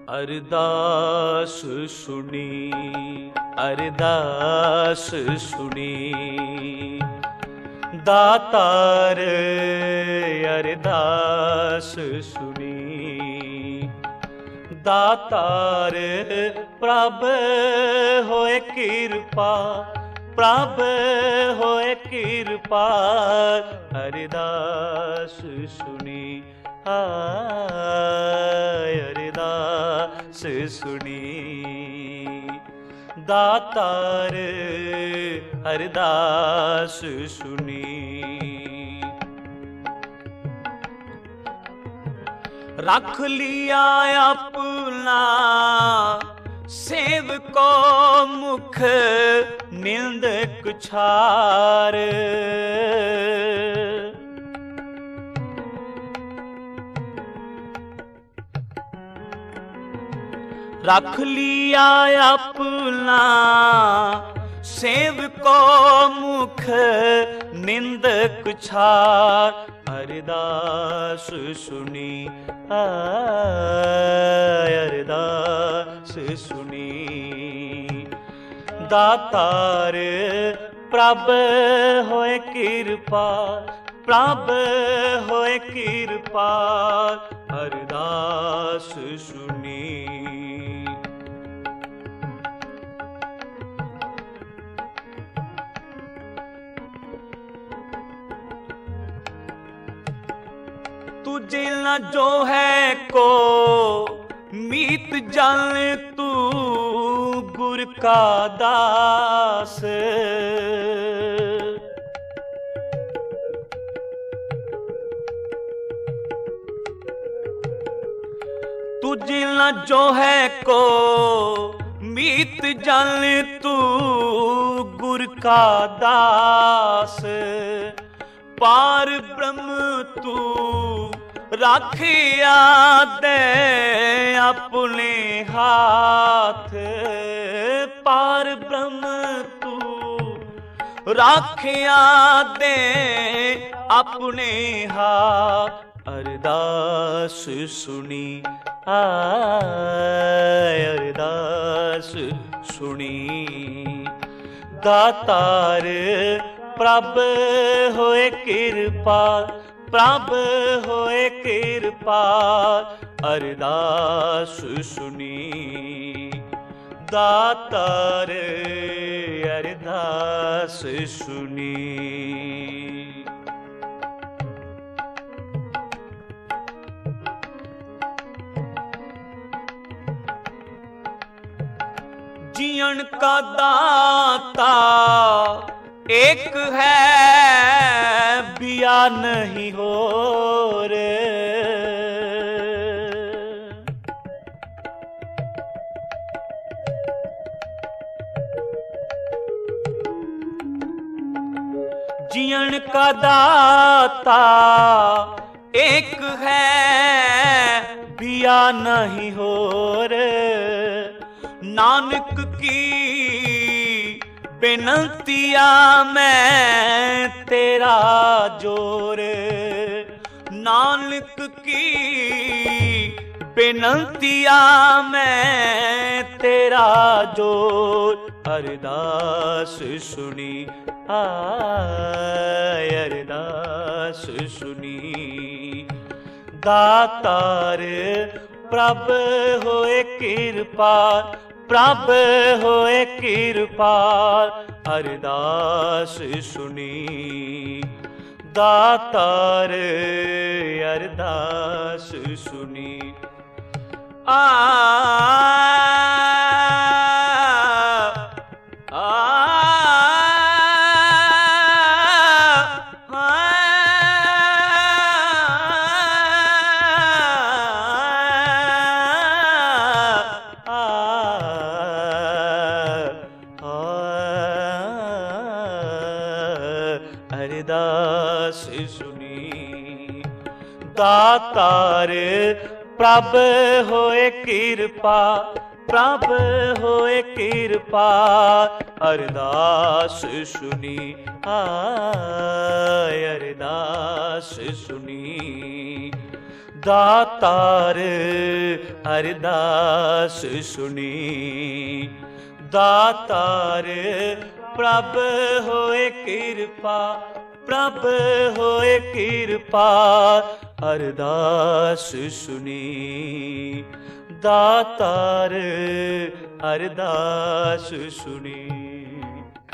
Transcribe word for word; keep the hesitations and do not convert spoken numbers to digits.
अरदास सुनी, अरदास सुनी, दातार अरदास सुनी। दातार प्रभ होए कृपा, प्रभ होए कृपा, अरदास सुनी, हाय अरदास सुनी। दातार अरदास सुनी। रख लिया अपना सेवको मुख निंदक छार। रख लिया अपना सेवको मुख निंदक छार, अरदास सुनी, हाय अरदास सुनी। दातार प्रभ होए कृपा, प्रभ होए कृपा, अरदास सुनी। तुझे न जो है को मीत जल, तू गुर का दास। तुझे न जो है को मीत जल, तू गुर का दास। पार ब्रह्म तू राखिया दे अपने हाथ। पार ब्रह्म तू राखिया दे अपने हाथ, अरदास सुनी, हाय अरदास सुनी। दातार प्रभ होए कृपा, प्रभ होए कृपा, अरदास सुनी। दातार अरदास सुनी। जीवन का दाता एक है, बिया नहीं हो रे। जीवन का दाता एक है, बिया नहीं हो रे। नानक की बेनतिया मैं तेरा जोर। नानक की बेनतिया मैं तेरा जोर, अरदास सुनी, हाय अरदास सुनी। दातार प्रभ होए कृपा, प्रभ होए कृपा, अरदास सुनी। दातार अरदास सुनी। आ, आ, आ अरदास सुनी। दातार प्रभ होए कृपा, प्रभ होए कृपा, अरदास सुनी, हाय अरदास सुनी। दातार अरदास सुनी। दातार प्रभ होए किरपा, प्रभ होए किरपा अरदास सुनी। दातार अरदास सुनी।